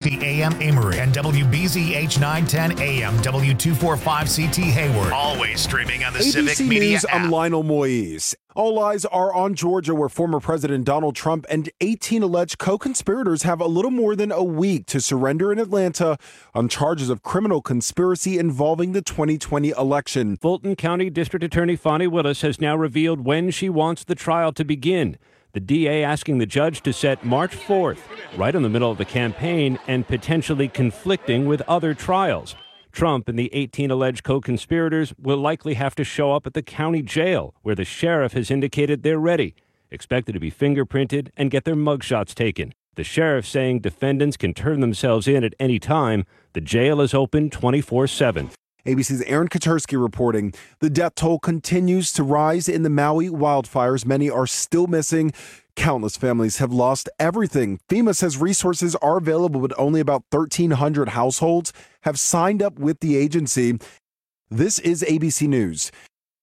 650 AM Amory and WBZH 910 AM W245CT Hayward. Always streaming on the ABC Civic Media News, app. I'm Lionel Moise. All eyes are on Georgia, where former President Donald Trump and 18 alleged co-conspirators have a little more than a week to surrender in Atlanta on charges of criminal conspiracy involving the 2020 election. Fulton County District Attorney Fonnie Willis has now revealed when she wants the trial to begin. The DA asking the judge to set March 4th, right in the middle of the campaign and potentially conflicting with other trials. Trump and the 18 alleged co-conspirators will likely have to show up at the county jail, where the sheriff has indicated they're ready, expected to be fingerprinted and get their mugshots taken. The sheriff saying defendants can turn themselves in at any time. The jail is open 24/7. ABC's Aaron Katersky reporting the death toll continues to rise in the Maui wildfires. Many are still missing. Countless families have lost everything. FEMA says resources are available, but only about 1,300 households have signed up with the agency. This is ABC News.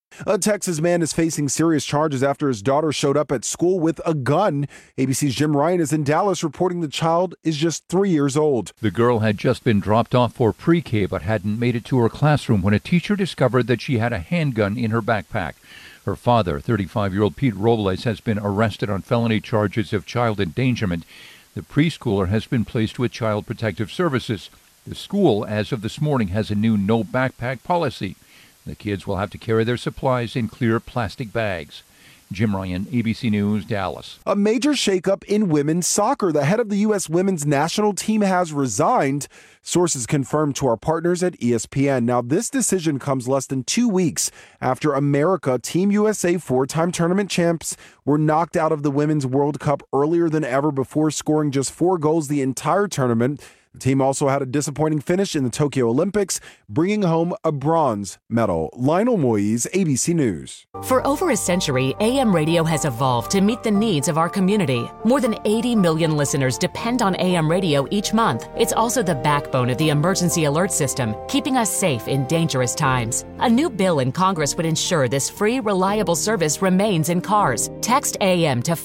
A Texas man is facing serious charges after his daughter showed up at school with a gun. ABC's Jim Ryan is in Dallas reporting the child is just 3 years old. The girl had just been dropped off for pre-K but hadn't made it to her classroom when a teacher discovered that she had a handgun in her backpack. Her father, 35-year-old Pete Robles, has been arrested on felony charges of child endangerment. The preschooler has been placed with Child Protective Services. The school, as of this morning, has a new no backpack policy. The kids will have to carry their supplies in clear plastic bags. Jim Ryan, ABC News, Dallas. A major shakeup in women's soccer. The head of the U.S. women's national team has resigned. Sources confirmed to our partners at ESPN. Now, this decision comes less than 2 weeks after America, Team USA four-time tournament champs, were knocked out of the Women's World Cup earlier than ever before scoring just 4 goals the entire tournament. The team also had a disappointing finish in the Tokyo Olympics, bringing home a bronze medal. Lionel Moise, ABC News. For over a century, AM radio has evolved to meet the needs of our community. More than 80 million listeners depend on AM radio each month. It's also the backbone of the emergency alert system, keeping us safe in dangerous times. A new bill in Congress would ensure this free, reliable service remains in cars. Text AM to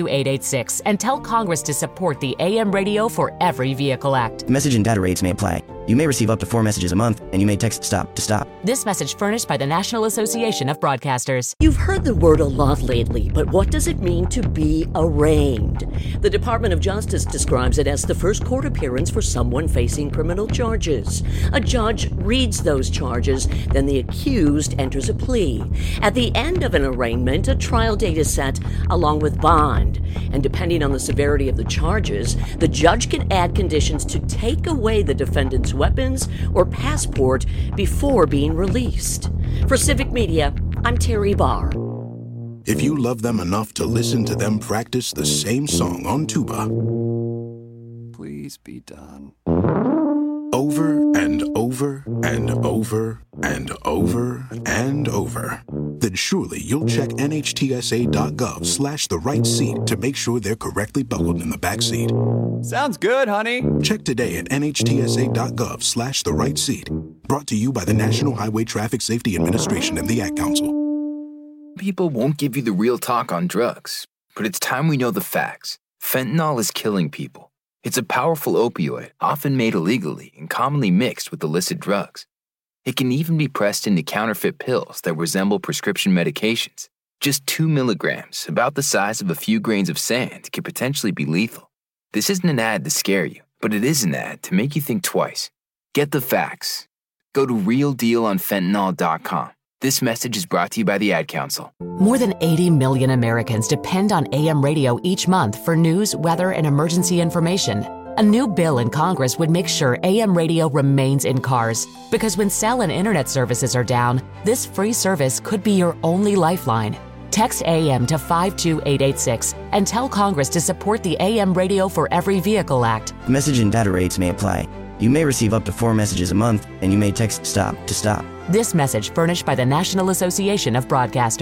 52886 and tell Congress to support the AM Radio for Every Vehicle Act. Message and data rates may apply. You may receive up to 4 messages a month, and you may text STOP to stop. This message furnished by the National Association of Broadcasters. You've heard the word a lot lately, but what does it mean to be arraigned? The Department of Justice describes it as the first court appearance for someone facing criminal charges. A judge reads those charges, then the accused enters a plea. At the end of an arraignment, a trial date is set along with bond. And depending on the severity of the charges, the judge can add conditions to take away the defendant's weapons or passport before being released. For Civic Media, I'm Terry Barr. If you love them enough to listen to them practice the same song on tuba, please be done. Over and over and over and over and over, then surely you'll check NHTSA.gov/the right seat to make sure they're correctly buckled in the back seat. Sounds good, honey. Check today at NHTSA.gov/the right seat. Brought to you by the National Highway Traffic Safety Administration and the Ad Council. People won't give you the real talk on drugs, but it's time we know the facts. Fentanyl is killing people. It's a powerful opioid, often made illegally and commonly mixed with illicit drugs. It can even be pressed into counterfeit pills that resemble prescription medications. Just 2 milligrams, about the size of a few grains of sand, can potentially be lethal. This isn't an ad to scare you, but it is an ad to make you think twice. Get the facts. Go to realdealonfentanyl.com. This message is brought to you by the Ad Council. More than 80 million Americans depend on AM radio each month for news, weather, and emergency information. A new bill in Congress would make sure AM radio remains in cars, because when cell and internet services are down, this free service could be your only lifeline. Text AM to 52886 and tell Congress to support the AM Radio for Every Vehicle Act. Message and data rates may apply. You may receive up to 4 messages a month, and you may text STOP to stop. This message furnished by the National Association of Broadcasters.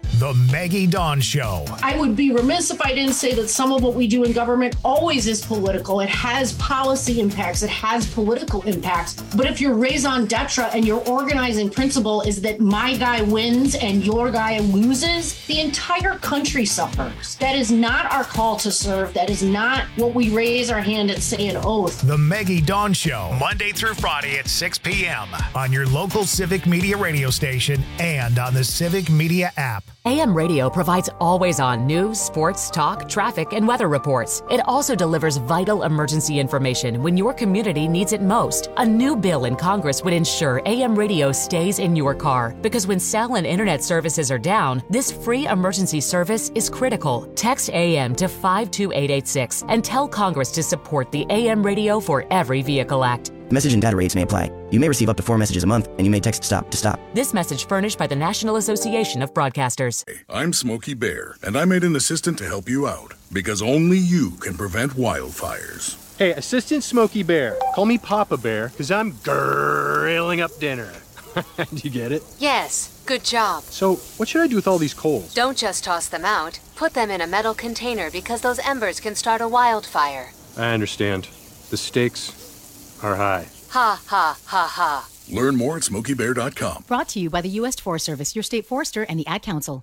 The Maggie Dawn Show. I would be remiss if I didn't say that some of what we do in government always is political. It has policy impacts. It has political impacts. But if your raison d'etre and your organizing principle is that my guy wins and your guy loses, the entire country suffers. That is not our call to serve. That is not what we raise our hand and say an oath. The Maggie Dawn Show, Monday through Friday at 6 p.m. on your local Civic Media radio station and on the Civic Media app. AM radio provides always-on news, sports, talk, traffic, and weather reports. It also delivers vital emergency information when your community needs it most. A new bill in Congress would ensure AM radio stays in your car because when cell and internet services are down, this free emergency service is critical. Text AM to 52886 and tell Congress to support the AM Radio for Every Vehicle Act. Message and data rates may apply. You may receive up to 4 messages a month, and you may text STOP to stop. This message furnished by the National Association of Broadcasters. I'm Smokey Bear, and I made an assistant to help you out, because only you can prevent wildfires. Hey, Assistant Smokey Bear. Call me Papa Bear, because I'm grilling up dinner. Do you get it? Yes, good job. So, what should I do with all these coals? Don't just toss them out. Put them in a metal container because those embers can start a wildfire. I understand. The stakes are high. Ha, ha, ha, ha. Learn more at SmokeyBear.com. Brought to you by the U.S. Forest Service, your state forester, and the Ad Council.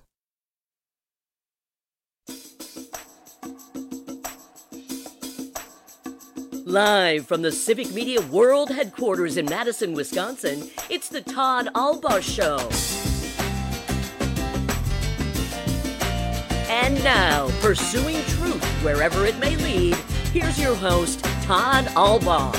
Live from the Civic Media World Headquarters in Madison, Wisconsin, it's the Todd Albaugh Show. And now, pursuing truth wherever it may lead, here's your host, Todd Albaugh.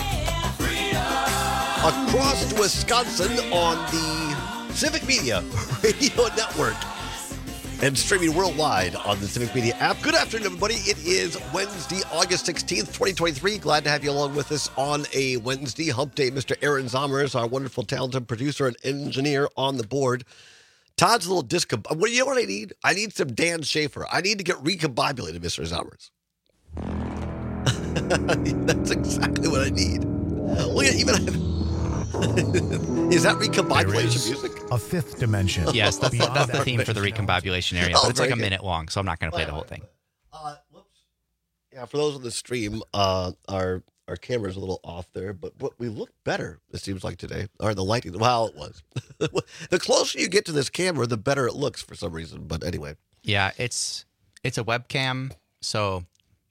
Across Wisconsin on the Civic Media Radio Network and streaming worldwide on the Civic Media app. Good afternoon, everybody. It is Wednesday, August 16th, 2023. Glad to have you along with us on a Wednesday hump day. Mr. Aaron Zomers, our wonderful, talented producer and engineer on the board. Todd's a little you know what I need? I need some Dan Schaefer. I need to get recombobulated, Mr. Zomers. That's exactly what I need. Look at even... Is that recombobulation music? A fifth dimension. Yes, that's the theme for the recombobulation area. But it's like a minute long, so I'm not going to play the whole thing. Whoops. Yeah, for those on the stream, our camera's a little off there, but we look better, it seems like today. Or the lighting, well, it was. The closer you get to this camera, the better it looks for some reason. But anyway. Yeah, it's a webcam, so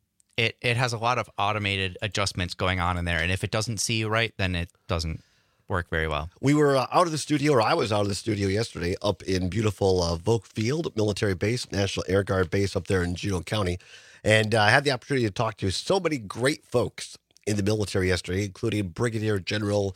it has a lot of automated adjustments going on in there. And if it doesn't see you right, then it doesn't work very well. We were out of the studio, or I was out of the studio yesterday up in beautiful Volk Field Military Base, National Air Guard Base up there in Juneau County. And I had the opportunity to talk to so many great folks in the military yesterday, including Brigadier General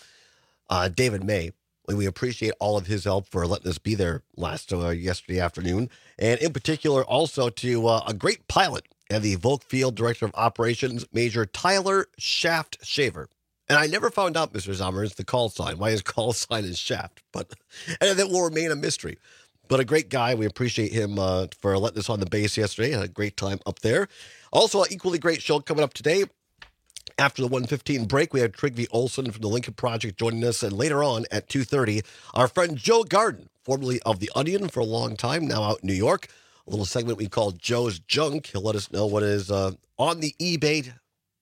David May. We appreciate all of his help for letting us be there yesterday afternoon. And in particular, also to a great pilot and the Volk Field Director of Operations, Major Tyler Shaft Shaver. And I never found out, Mr. Zomers, the call sign, why his call sign is Shaft. And that will remain a mystery. But a great guy. We appreciate him for letting us on the base yesterday. Had a great time up there. Also, an equally great show coming up today. After the 1:15 break, we have Trygve Olsen from the Lincoln Project joining us. And later on at 2:30, our friend Joe Garden, formerly of The Onion for a long time, now out in New York. A little segment we call Joe's Junk. He'll let us know what is on the eBay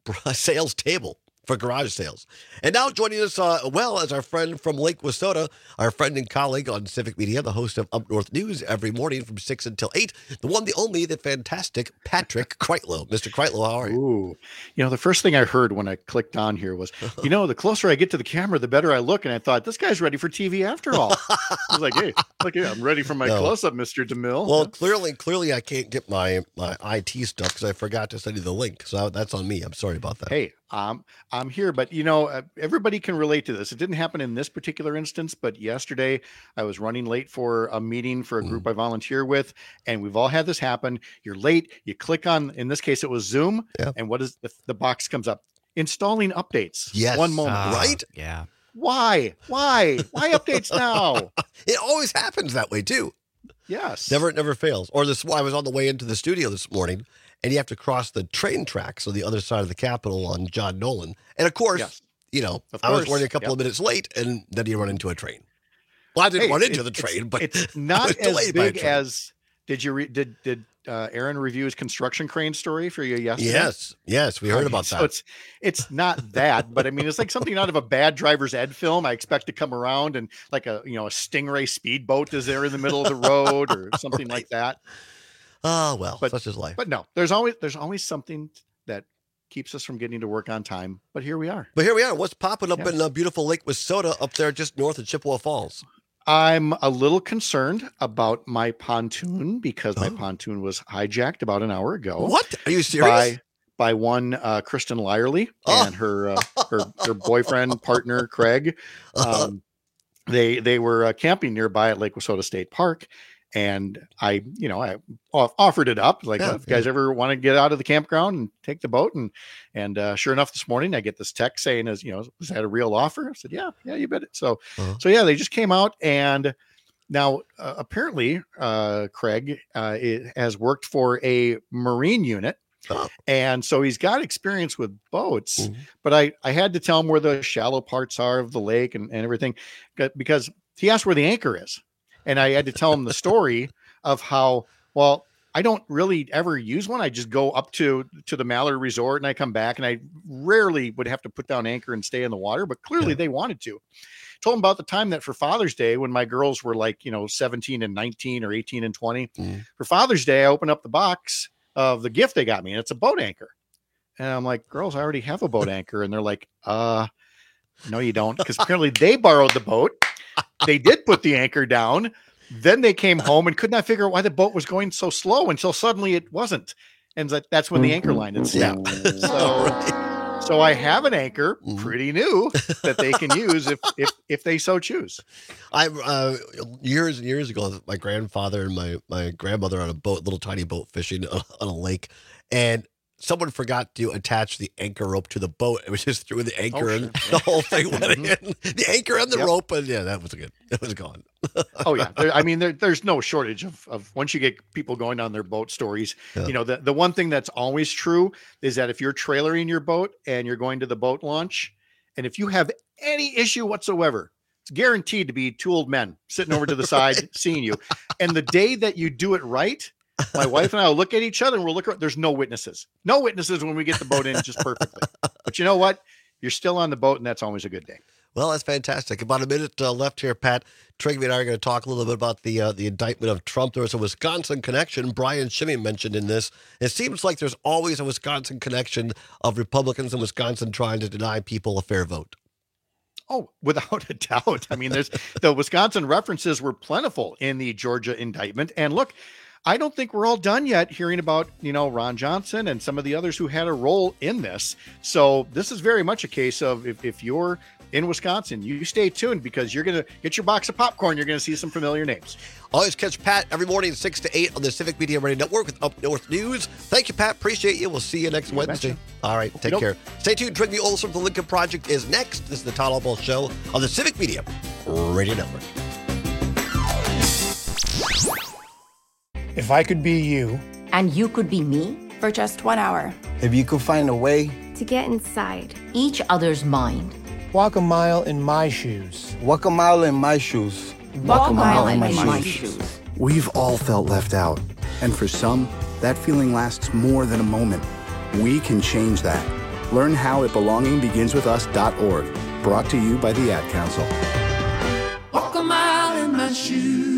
sales table for garage sales. And now joining us, as our friend from Lake Wissota, our friend and colleague on Civic Media, the host of Up North News every morning from 6 until 8, the one, the only, the fantastic Patrick Kreitlow. Mr. Kreitlow, how are you? Ooh. You know, the first thing I heard when I clicked on here was, the closer I get to the camera, the better I look. And I thought, this guy's ready for TV after all. I was like, hey, I'm ready for my close-up, Mr. DeMille. Well, clearly I can't get my IT stuff because I forgot to send you the link. So that's on me. I'm sorry about that. Hey, I'm here, but everybody can relate to this. It didn't happen in this particular instance, but yesterday I was running late for a meeting for a group I volunteer with, and we've all had this happen. You're late, you click on, in this case, it was Zoom, and what is the box comes up? Installing updates. Yes. One moment. Right? Yeah. Why updates now? It always happens that way too. Yes. Never fails. Or I was on the way into the studio this morning, and you have to cross the train tracks on the other side of the Capitol on John Nolan. And of course, I was running a couple of minutes late, and then you run into a train. Well, I didn't run into the train, but it's not as big as Did Aaron review his construction crane story for you yesterday? Yes, we heard about that. So it's not that, but I mean, it's like something out of a Bad Driver's Ed film. I expect to come around and like a Stingray speedboat is there in the middle of the road or something like that. Oh well, such is life. But no, there's always something that keeps us from getting to work on time. But here we are. What's popping up in beautiful Lake Wissota up there just north of Chippewa Falls? I'm a little concerned about my pontoon because my pontoon was hijacked about an hour ago. What? Are you serious? By one Kristen Lyerly and her boyfriend, partner, Craig. They were camping nearby at Lake Wissota State Park. And I offered it up if you guys ever want to get out of the campground and take the boat. And sure enough, this morning I get this text saying, was that a real offer? I said, yeah, you bet it. So they just came out, and now apparently Craig has worked for a Marine unit. And so he's got experience with boats, but I had to tell him where the shallow parts are of the lake and everything, because he asked where the anchor is. And I had to tell him the story of how, well, I don't really ever use one. I just go up to the Mallory Resort and I come back, and I rarely would have to put down anchor and stay in the water, but clearly they wanted to. Told him about the time that for Father's Day, when my girls were 17 and 19 or 18 and 20, for Father's Day, I opened up the box of the gift they got me, and it's a boat anchor. And I'm like, girls, I already have a boat anchor. And they're like, no, you don't. Because apparently they borrowed the boat. They did put the anchor down. Then they came home and could not figure out why the boat was going so slow until suddenly it wasn't. And that's when the anchor line had snapped. So I have an anchor, pretty new, that they can use if they so choose. I years and years ago, my grandfather and my grandmother on a boat, little tiny boat fishing on a lake, and someone forgot to attach the anchor rope to the boat. It was just threw the anchor and the whole thing went in. The anchor and the rope, and that was good. It was gone. Oh yeah, there's no shortage of once you get people going on their boat stories. The one thing that's always true is that if you're trailering your boat and you're going to the boat launch, and if you have any issue whatsoever, it's guaranteed to be two old men sitting over to the side seeing you. And the day that you do it right, my wife and I will look at each other and we'll look around. There's no witnesses when we get the boat in just perfectly. But you know what? You're still on the boat, and that's always a good day. Well, that's fantastic. About a minute left here, Pat. Trigby and I are going to talk a little bit about the indictment of Trump. There was a Wisconsin connection. Brian Shimmy mentioned in this. It seems like there's always a Wisconsin connection of Republicans in Wisconsin trying to deny people a fair vote. Oh, without a doubt. I mean, the Wisconsin references were plentiful in the Georgia indictment. And look, I don't think we're all done yet hearing about, Ron Johnson and some of the others who had a role in this. So this is very much a case of if you're in Wisconsin, you stay tuned, because you're going to get your box of popcorn. You're going to see some familiar names. Always catch Pat every morning 6 to 8 on the Civic Media Radio Network with Up North News. Thank you, Pat. Appreciate you. We'll see you next Wednesday. All right. Take care. Stay tuned. Trigby Olson from the Lincoln Project is next. This is the Todd Albaugh Show on the Civic Media Radio Network. If I could be you. And you could be me? For just 1 hour. If you could find a way. To get inside each other's mind. Walk a mile in my shoes. Walk a mile in my shoes. Walk a mile in my shoes. We've all felt left out. And for some, that feeling lasts more than a moment. We can change that. Learn how at belongingbeginswithus.org. Brought to you by the Ad Council. Walk a mile in my shoes.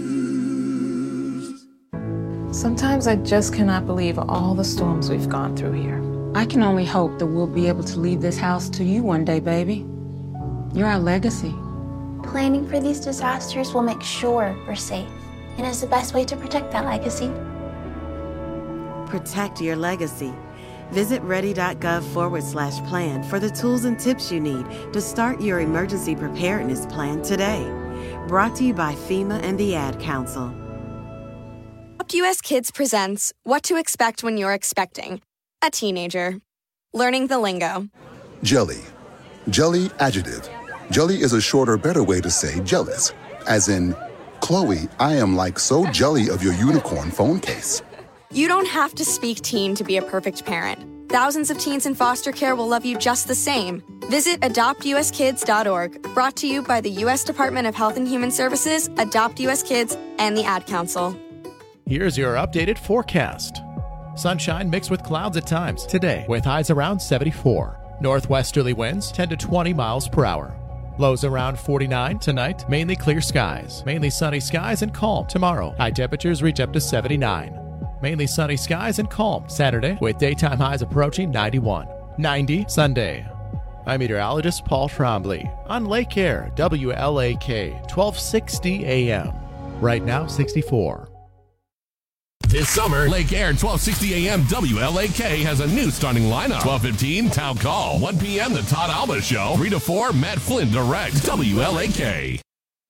Sometimes I just cannot believe all the storms we've gone through here. I can only hope that we'll be able to leave this house to you one day, baby. You're our legacy. Planning for these disasters will make sure we're safe, and is the best way to protect that legacy. Protect your legacy. Visit ready.gov/plan for the tools and tips you need to start your emergency preparedness plan today. Brought to you by FEMA and the Ad Council. Adopt US Kids presents What to Expect When You're Expecting a Teenager. Learning the lingo. Jelly. Jelly adjective. Jelly is a shorter, better way to say jealous. As in, Chloe, I am like so jelly of your unicorn phone case. You don't have to speak teen to be a perfect parent. Thousands of teens in foster care will love you just the same. Visit adoptuskids.org. Brought to you by the U.S. Department of Health and Human Services, Adopt U.S. Kids, and the Ad Council. Here's your updated forecast. Sunshine mixed with clouds at times today, with highs around 74. Northwesterly winds 10 to 20 miles per hour. Lows around 49 tonight. Mainly clear skies. Mainly sunny skies and calm tomorrow. High temperatures reach up to 79. Mainly sunny skies and calm Saturday, with daytime highs approaching 91. 90 Sunday. I'm meteorologist Paul Trombley on Lake Air, WLAK, 1260 AM. Right now, 64. This summer, Lake Air 1260 AM WLAK has a new starting lineup. 12:15 Town Call. 1 p.m. The Todd Alba Show. 3 to 4 Matt Flynn directs WLAK.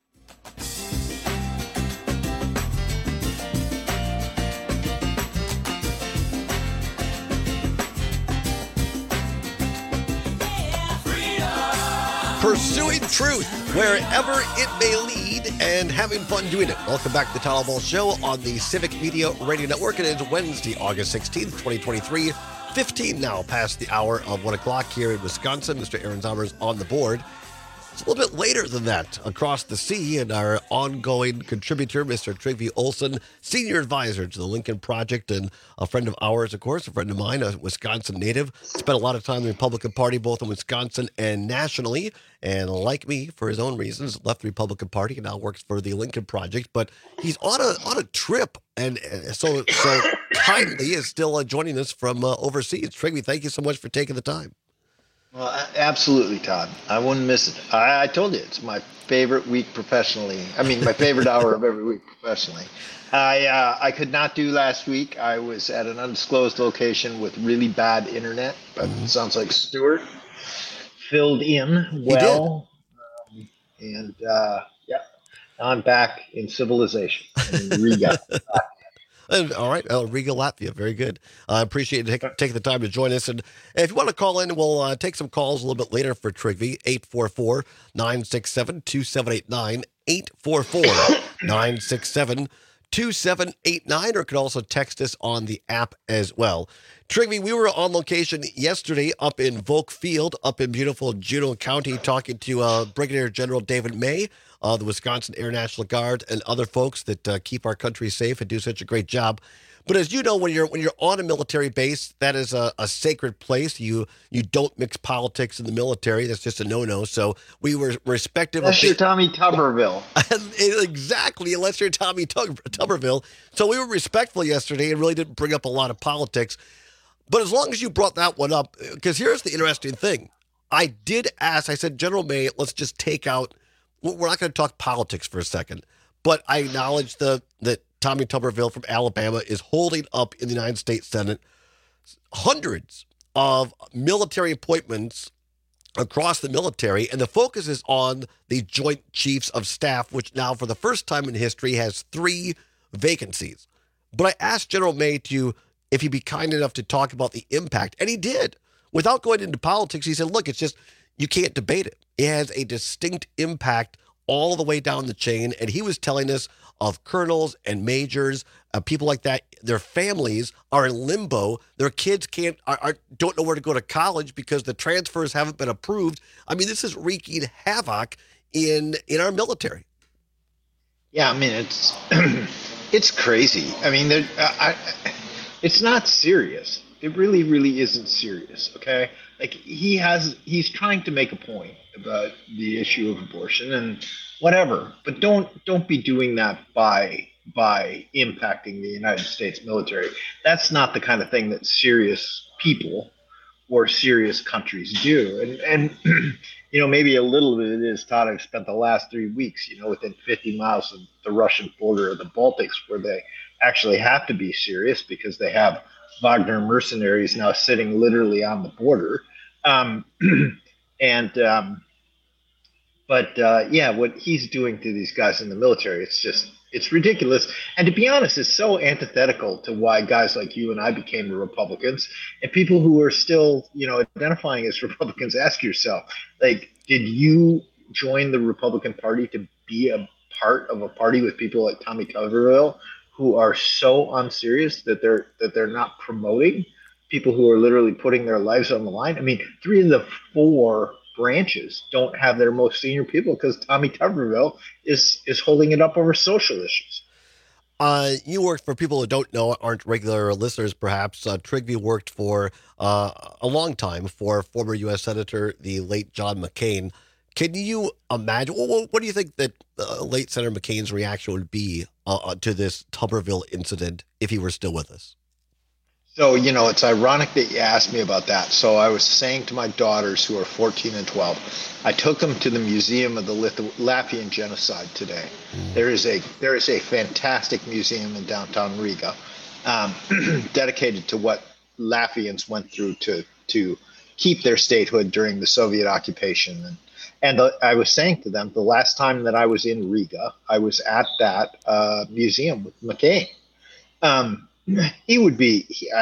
Pursuing truth wherever it may lead and having fun doing it. Welcome back to the Todd Alba Show on the Civic Media Radio Network. It is Wednesday, August 16th, 2023. 15 now past the hour of 1 o'clock here in Wisconsin. Mr. Aaron Zommers on the board. It's a little bit later than that across the sea, and our ongoing contributor, Mr. Trygve Olsen, senior advisor to the Lincoln Project, and a friend of ours, of course, a friend of mine, a Wisconsin native. Spent a lot of time in the Republican Party, both in Wisconsin and nationally, and like me, for his own reasons, left the Republican Party and now works for the Lincoln Project. But he's on a trip, and so kindly is still joining us from overseas. Trygve, thank you so much for taking the time. Well, absolutely, Todd. I wouldn't miss it. I told you, it's my favorite week professionally. I mean, my favorite hour of every week professionally. I could not do last week. I was at an undisclosed location with really bad internet, but it sounds like Stuart filled in well. And yeah, now I'm back in civilization in Riga. All right, Riga, Latvia. Very good. I appreciate you taking the time to join us. And if you want to call in, we'll take some calls a little bit later for Trygve. 844-967-2789. 844-967-2789. Or can also text us on the app as well. Trygve, we were on location yesterday up in Volk Field, up in beautiful Juneau County, talking to Brigadier General David May, the Wisconsin Air National Guard, and other folks that keep our country safe and do such a great job. But as you know, when you're on a military base, that is a sacred place. You don't mix politics in the military. That's just a no-no. So we were respective. Unless you're Tommy Tuberville. Exactly, unless you're Tommy Tuberville. So we were respectful yesterday and really didn't bring up a lot of politics. But as long as you brought that one up, because here's the interesting thing. I did ask, I said, General May, let's just take out, we're not going to talk politics for a second, but I acknowledge that Tommy Tuberville from Alabama is holding up in the United States Senate hundreds of military appointments across the military, and the focus is on the Joint Chiefs of Staff, which now for the first time in history has 3 vacancies. But I asked General May if he'd be kind enough to talk about the impact, and he did. Without going into politics, he said, look, it's just, you can't debate it. It has a distinct impact all the way down the chain, and he was telling us of colonels and majors, people like that, their families are in limbo. Their kids don't know where to go to college because the transfers haven't been approved. I mean, this is wreaking havoc in our military. Yeah, I mean, it's crazy. I mean, it's not serious. It really, really isn't serious, okay? Like, he's trying to make a point about the issue of abortion and whatever, but don't be doing that by impacting the United States military. That's not the kind of thing that serious people or serious countries do. And you know, maybe a little bit it is, Todd. I've spent the last 3 weeks, within 50 miles of the Russian border of the Baltics, where they actually have to be serious because they have Wagner mercenaries now sitting literally on the border. But what he's doing to these guys in the military, it's ridiculous. And to be honest, it's so antithetical to why guys like you and I became Republicans. And people who are still, identifying as Republicans, ask yourself, like, did you join the Republican Party to be a part of a party with people like Tommy Tuberville, who are so unserious that they're not promoting people who are literally putting their lives on the line? I mean, 3 of the 4 branches don't have their most senior people because Tommy Tuberville is holding it up over social issues. You worked for people who don't know, aren't regular listeners perhaps. Trygve worked for a long time for former U.S. Senator, the late John McCain. Can you imagine, what do you think that late Senator McCain's reaction would be to this Tuberville incident if he were still with us? So, it's ironic that you asked me about that. So I was saying to my daughters who are 14 and 12, I took them to the Museum of the Latvian Genocide today. There is a fantastic museum in downtown Riga dedicated to what Latvians went through to keep their statehood during the Soviet occupation. And I was saying to them, the last time that I was in Riga, I was at that museum with McCain. He would be,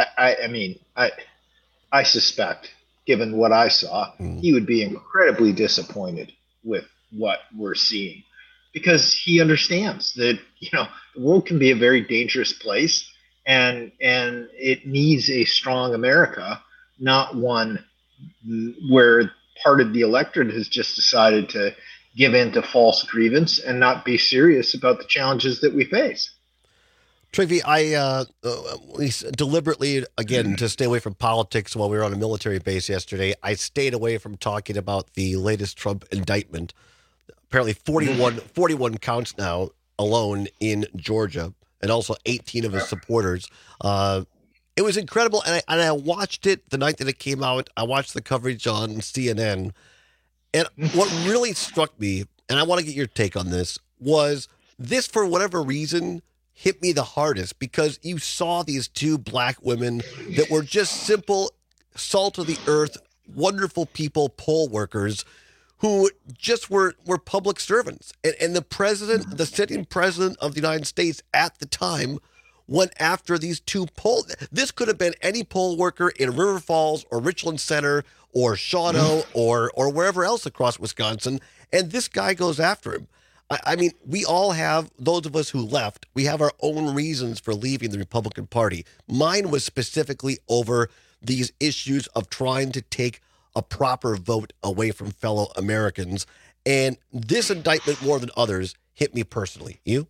I suspect, given what I saw, he would be incredibly disappointed with what we're seeing, because he understands that, the world can be a very dangerous place, and it needs a strong America, not one where part of the electorate has just decided to give in to false grievance and not be serious about the challenges that we face. Trygve, we deliberately, again, to stay away from politics while we were on a military base yesterday, I stayed away from talking about the latest Trump indictment. Apparently 41 counts now alone in Georgia, and also 18 of his supporters. It was incredible, and I watched it the night that it came out. I watched the coverage on CNN, and what really struck me, and I want to get your take on this, was this, for whatever reason, hit me the hardest, because you saw these two black women that were just simple, salt of the earth, wonderful people, poll workers, who just were public servants. And the president, the sitting president of the United States at the time, went after these two this could have been any poll worker in River Falls or Richland Center or Shawano or wherever else across Wisconsin, and this guy goes after him. I mean, we all have, those of us who left, we have our own reasons for leaving the Republican Party. Mine was specifically over these issues of trying to take a proper vote away from fellow Americans. And this indictment, more than others, hit me personally. You?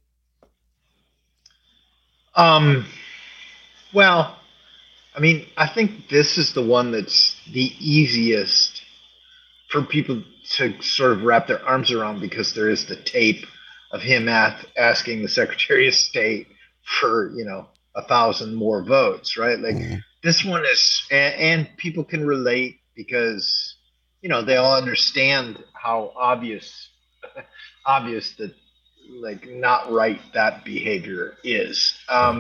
Well, I mean, I think this is the one that's the easiest for people to sort of wrap their arms around, because there is the tape of him asking the Secretary of State for, 1,000 more votes, right? Like this one is, and people can relate because, they all understand how obvious that, like, not right that behavior is.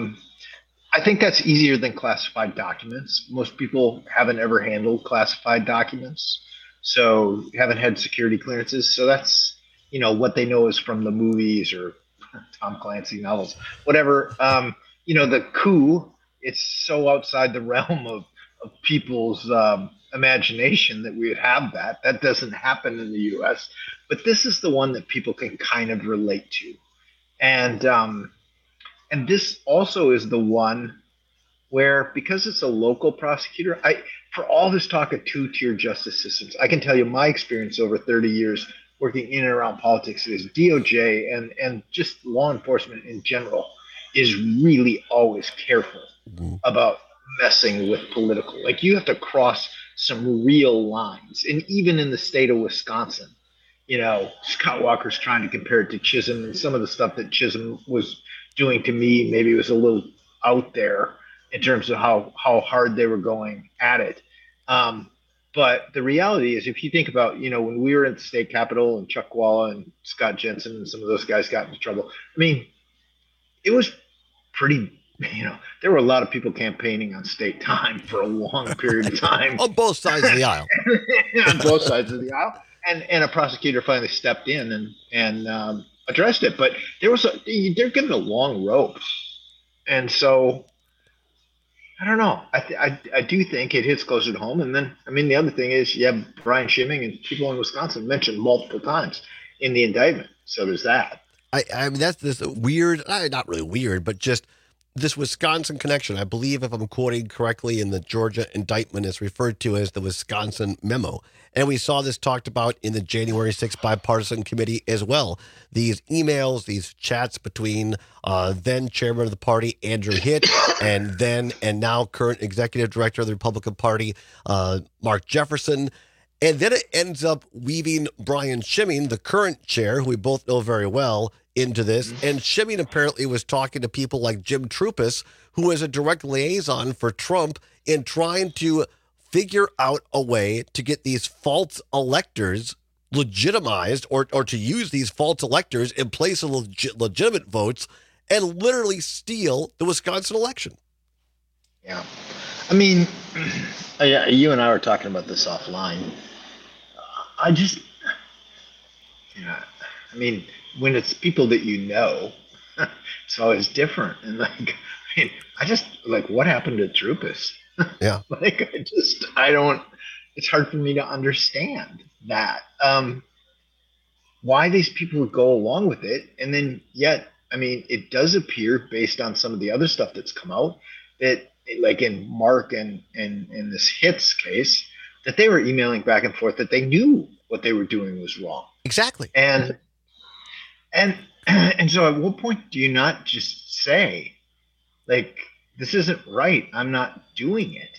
I think that's easier than classified documents. Most people haven't ever handled classified documents, so haven't had security clearances. So that's, what they know is from the movies or Tom Clancy novels, whatever. The coup, it's so outside the realm of people's imagination that we would have that. That doesn't happen in the U.S., but this is the one that people can kind of relate to. And this also is the one where, because it's a local prosecutor, for all this talk of two-tier justice systems, I can tell you my experience over 30 years working in and around politics is DOJ and just law enforcement in general is really always careful about messing with political. Like, you have to cross some real lines. And even in the state of Wisconsin, Scott Walker's trying to compare it to Chisholm, and some of the stuff that Chisholm was doing to me maybe was a little out there in terms of how hard they were going at it. But the reality is, if you think about, when we were at the state capitol and Chuck Walla and Scott Jensen and some of those guys got into trouble, I mean, it was pretty, there were a lot of people campaigning on state time for a long period of time. On both sides of the aisle. On both sides of the aisle. And a prosecutor finally stepped in and addressed it. But they're given a long rope. And so, I don't know. I do think it hits closer to home. And then, the other thing is, you have Brian Schimming and people in Wisconsin mentioned multiple times in the indictment. So there's that. I mean, that's this weird, not really weird, but just this Wisconsin connection, I believe, if I'm quoting correctly in the Georgia indictment, is referred to as the Wisconsin memo. And we saw this talked about in the January 6th bipartisan committee as well. These emails, these chats between then chairman of the party, Andrew Hitt, and now current executive director of the Republican Party, Mark Jefferson. And then it ends up weaving Brian Schimming, the current chair, who we both know very well, into this. And Schimming apparently was talking to people like Jim Trupis, who is a direct liaison for Trump, in trying to figure out a way to get these false electors legitimized, or to use these false electors in place of legitimate votes, and literally steal the Wisconsin election. Yeah. I mean, you and I were talking about this offline. When it's people that you know, it's always different. And what happened to Trupis? Yeah. It's hard for me to understand that. Why these people would go along with it. And then yet, it does appear, based on some of the other stuff that's come out, that like in Mark and in this Hitts case, that they were emailing back and forth, that they knew what they were doing was wrong. Exactly. And so at what point do you not just say, like, this isn't right, I'm not doing it?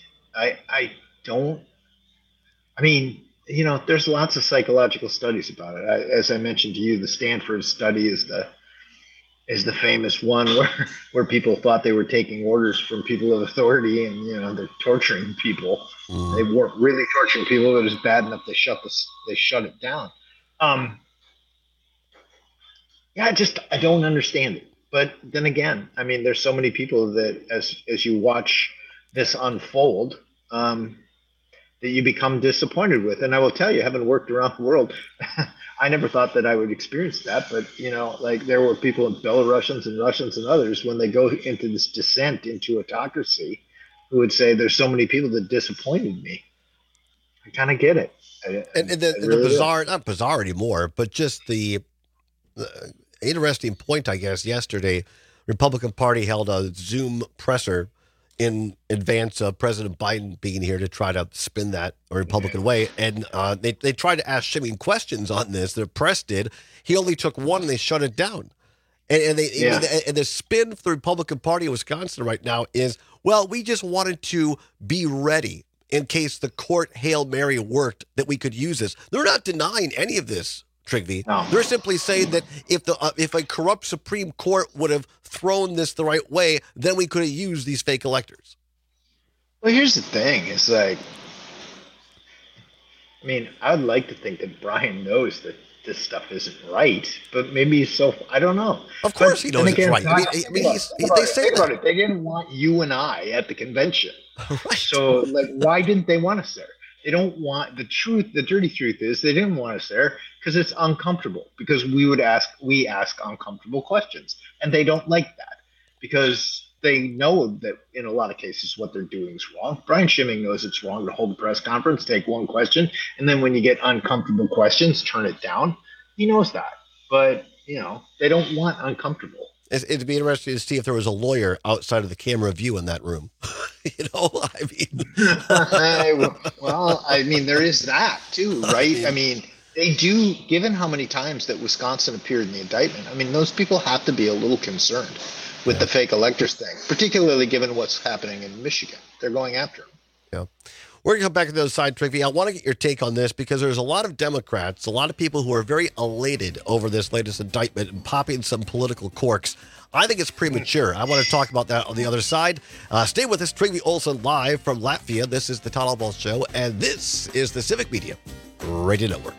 There's lots of psychological studies about it. As I mentioned to you, the Stanford study is the famous one where people thought they were taking orders from people of authority, and they're torturing people. They weren't really torturing people, but it was bad enough they shut it down. I don't understand it. But then again, there's so many people that as you watch this unfold, that you become disappointed with. And I will tell you, having worked around the world, I never thought that I would experience that. But, there were people in Belarusians and Russians and others, when they go into this descent into autocracy, who would say, there's so many people that disappointed me. I kind of get it. The bizarre, not bizarre anymore, but just the interesting point, I guess, yesterday, Republican Party held a Zoom presser in advance of President Biden being here to try to spin that a Republican way. And they tried to ask Schimming questions on this. The press did. He only took one and they shut it down. And the spin for the Republican Party of Wisconsin right now is, well, we just wanted to be ready in case the court Hail Mary worked, that we could use this. They're not denying any of this, Trigby. No. They're simply saying that if a corrupt Supreme Court would have thrown this the right way, then we could have used these fake electors. Well, here's the thing. It's like, I'd like to think that Brian knows that this stuff isn't right, but maybe I don't know. Of course he knows it's right. They say that. They didn't want you and I at the convention. Right. So, why didn't they want us there? They don't want the truth. The dirty truth is they didn't want us there because it's uncomfortable, because we ask uncomfortable questions, and they don't like that because they know that in a lot of cases what they're doing is wrong. Brian Schimming knows it's wrong to hold a press conference, take one question, and then when you get uncomfortable questions, turn it down. He knows that, but they don't want uncomfortable. It'd be interesting to see if there was a lawyer outside of the camera view in that room. There is that too, right? They do, given how many times that Wisconsin appeared in the indictment, those people have to be a little concerned with the fake electors thing, particularly given what's happening in Michigan. They're going after them. Yeah. We're going to come back to the other side, Trigby. I want to get your take on this because there's a lot of Democrats, a lot of people who are very elated over this latest indictment and popping some political corks. I think it's premature. I want to talk about that on the other side. Stay with us. Trygve Olsen live from Latvia. This is the Todd Albaugh Show, and this is the Civic Media Radio Network.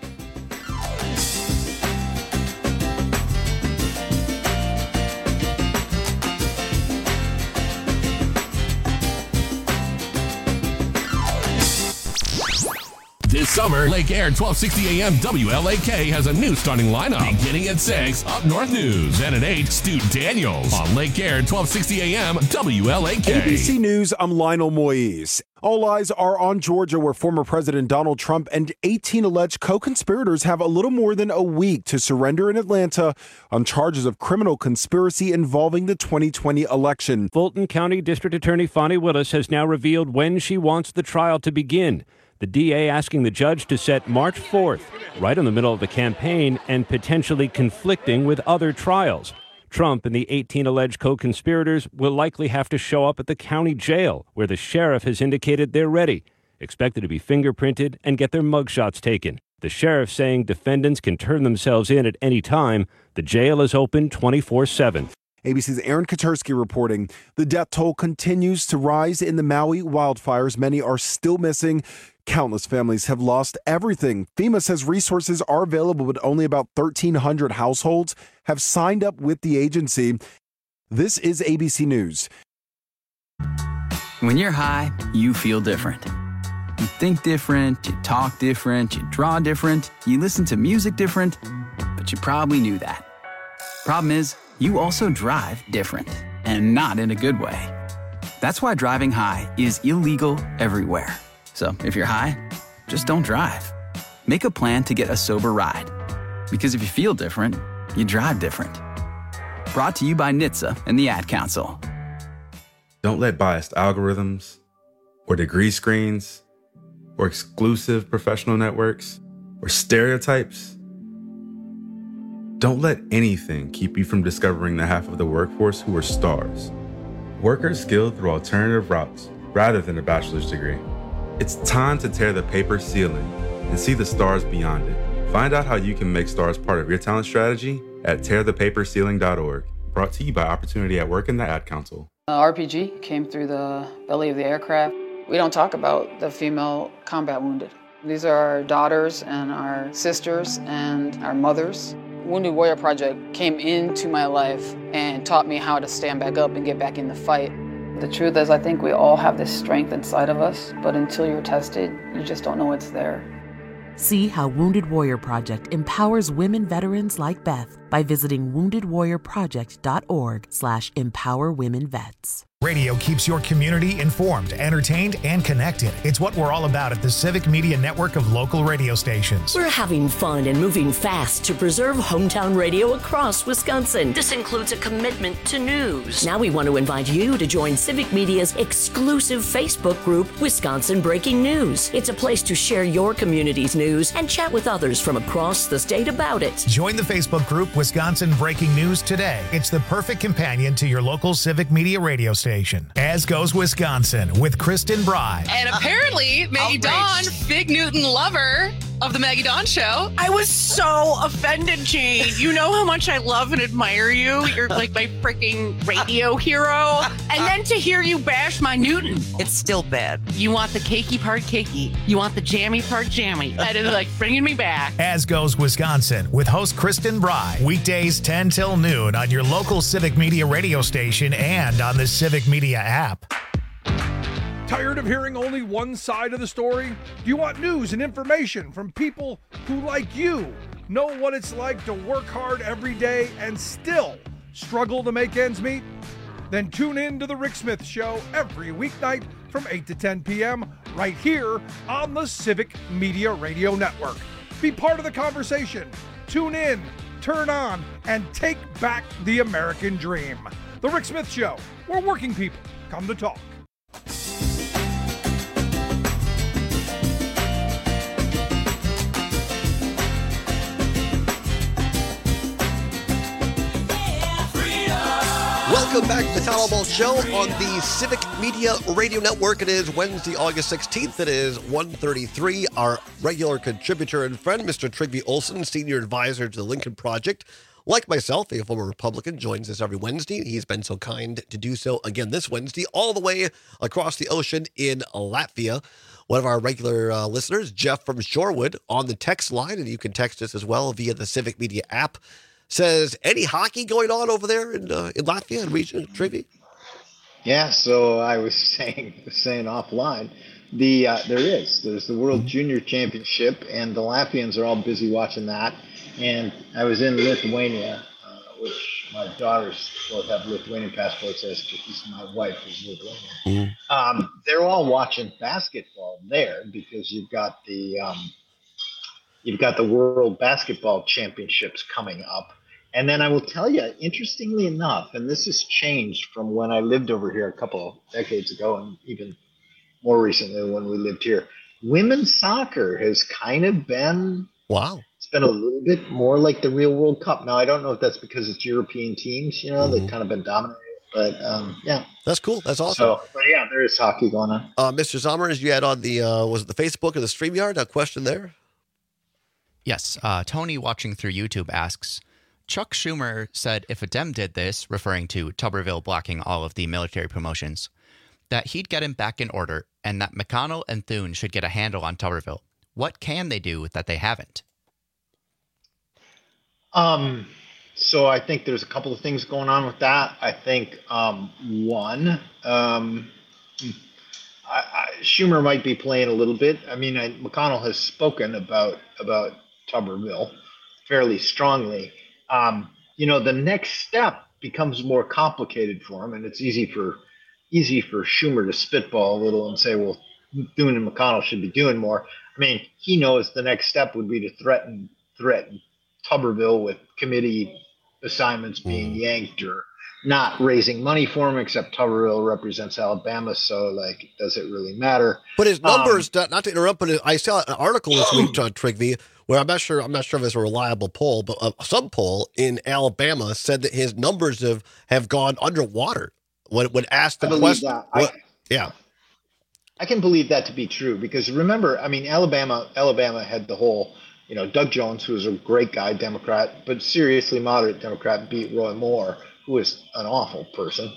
This summer, Lake Air 1260 AM WLAK has a new starting lineup. Beginning at 6, Up North News. And at 8, Stu Daniels on Lake Air 1260 AM WLAK. ABC News, I'm Lionel Moise. All eyes are on Georgia, where former President Donald Trump and 18 alleged co-conspirators have a little more than a week to surrender in Atlanta on charges of criminal conspiracy involving the 2020 election. Fulton County District Attorney Fonnie Willis has now revealed when she wants the trial to begin. The DA asking the judge to set March 4th, right in the middle of the campaign and potentially conflicting with other trials. Trump and the 18 alleged co-conspirators will likely have to show up at the county jail, where the sheriff has indicated they're ready, expected to be fingerprinted and get their mugshots taken. The sheriff saying defendants can turn themselves in at any time. The jail is open 24/7. ABC's Aaron Katursky reporting the death toll continues to rise in the Maui wildfires. Many are still missing. Countless families have lost everything. FEMA says resources are available, but only about 1,300 households have signed up with the agency. This is ABC News. When you're high, you feel different. You think different, you talk different, you draw different, you listen to music different, but you probably knew that. Problem is, you also drive different, and not in a good way. That's why driving high is illegal everywhere. So if you're high, just don't drive. Make a plan to get a sober ride. Because if you feel different, you drive different. Brought to you by NHTSA and the Ad Council. Don't let biased algorithms or degree screens or exclusive professional networks or stereotypes. Don't let anything keep you from discovering the half of the workforce who are stars. Workers skilled through alternative routes rather than a bachelor's degree. It's time to tear the paper ceiling and see the stars beyond it. Find out how you can make stars part of your talent strategy at tearthepaperceiling.org. Brought to you by Opportunity at Work and the Ad Council. RPG came through the belly of the aircraft. We don't talk about the female combat wounded. These are our daughters and our sisters and our mothers. Wounded Warrior Project came into my life and taught me how to stand back up and get back in the fight. The truth is, I think we all have this strength inside of us, but until you're tested, you just don't know it's there. See how Wounded Warrior Project empowers women veterans like Beth by visiting woundedwarriorproject.org/empowerwomenvets. Radio keeps your community informed, entertained, and connected. It's what we're all about at the Civic Media Network of local radio stations. We're having fun and moving fast to preserve hometown radio across Wisconsin. This includes a commitment to news. Now we want to invite you to join Civic Media's exclusive Facebook group, Wisconsin Breaking News. It's a place to share your community's news and chat with others from across the state about it. Join the Facebook group, Wisconsin Breaking News, today. It's the perfect companion to your local Civic Media radio station. As Goes Wisconsin with Kristen Bry. And apparently, Maggie Dawn, Big Newton lover of the Maggie Dawn Show. I was so offended, Jane. You know how much I love and admire you. You're like my freaking radio hero. And then to hear you bash my Newton. It's still bad. You want the cakey part cakey. You want the jammy part jammy. That is like bringing me back. As Goes Wisconsin with host Kristen Bry. Weekdays 10 till noon on your local Civic Media radio station and on the Civic Media app. Tired of hearing only one side of the story? Do you want news and information from people who, like you, know what it's like to work hard every day and still struggle to make ends meet? Then tune in to The Rick Smith Show every weeknight from 8 to 10 p.m. right here on the Civic Media Radio Network. Be part of the conversation. Tune in, turn on, and take back the American dream. The Rick Smith Show, where working people come to talk. Welcome back to the Town Hall Ball Show on the Civic Media Radio Network. It is Wednesday, August 16th. It is 1:33. Our regular contributor and friend, Mr. Trygve Olsen, Senior Advisor to the Lincoln Project, like myself, a former Republican, joins us every Wednesday. He's been so kind to do so again this Wednesday, all the way across the ocean in Latvia. One of our regular listeners, Jeff from Shorewood, on the text line, and you can text us as well via the Civic Media app, says, any hockey going on over there in Latvia and region, Trygve? Yeah, so I was saying offline, There's the World Junior Championship, and the Latvians are all busy watching that. And I was in Lithuania, which my daughters both have Lithuanian passports, as my wife is Lithuanian. They're all watching basketball there because you've got the World Basketball Championships coming up. And then I will tell you, interestingly enough, and this has changed from when I lived over here a couple of decades ago, and even more recently when we lived here, women's soccer has kind of been it's been a little bit more like the real World Cup. Now I don't know if that's because it's European teams, they've kind of been dominated, but yeah, that's cool. That's awesome. So, but yeah, there is hockey going on. Mr. Sommer, as you had on the was it the Facebook or the StreamYard? A question there. Yes, Tony watching through YouTube asks, Chuck Schumer said if a Dem did this, referring to Tuberville blocking all of the military promotions, that he'd get him back in order and that McConnell and Thune should get a handle on Tuberville. What can they do that they haven't? So I think there's a couple of things going on with that. I think one, Schumer might be playing a little bit. I mean, McConnell has spoken about Tuberville fairly strongly. The next step becomes more complicated for him, and it's easy for Schumer to spitball a little and say, well, Thune and McConnell should be doing more. I mean, he knows the next step would be to threaten Tuberville with committee assignments being yanked or not raising money for him, except Tuberville represents Alabama, so does it really matter? But his numbers, not to interrupt, but I saw an article this week on Trigv where I'm not sure if it's a reliable poll, but some poll in Alabama said that his numbers have gone underwater when asked the question. I can believe that to be true because remember, I mean, Alabama had the whole, Doug Jones, who was a great guy, Democrat, but seriously moderate Democrat, beat Roy Moore, who was an awful person.